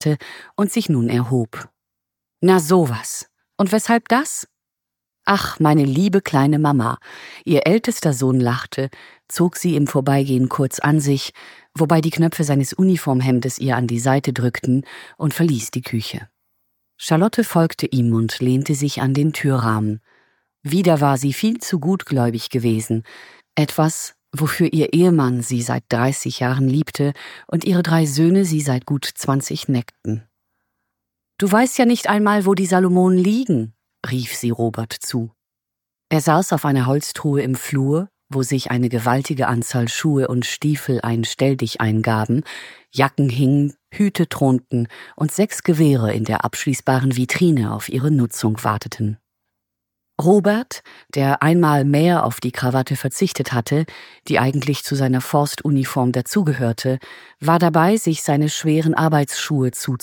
und sich nun erhob. »Na sowas. Und weshalb das?« »Ach, meine liebe kleine Mama.« Ihr ältester Sohn lachte, zog sie im Vorbeigehen kurz an sich, wobei die Knöpfe seines Uniformhemdes ihr an die Seite drückten, und verließ die Küche. Charlotte folgte ihm und lehnte sich an den Türrahmen. Wieder war sie viel zu gutgläubig gewesen, etwas, wofür ihr Ehemann sie seit 30 Jahren liebte und ihre 3 Söhne sie seit gut 20 neckten. »Du weißt ja nicht einmal, wo die Salomonen liegen«, rief sie Robert zu. Er saß auf einer Holztruhe im Flur, wo sich eine gewaltige Anzahl Schuhe und Stiefel ein Stelldich eingaben, Jacken hingen, Hüte thronten und 6 Gewehre in der abschließbaren Vitrine auf ihre Nutzung warteten. Robert, der einmal mehr auf die Krawatte verzichtet hatte, die eigentlich zu seiner Forstuniform dazugehörte, war dabei, sich seine schweren Arbeitsschuhe zuzuziehen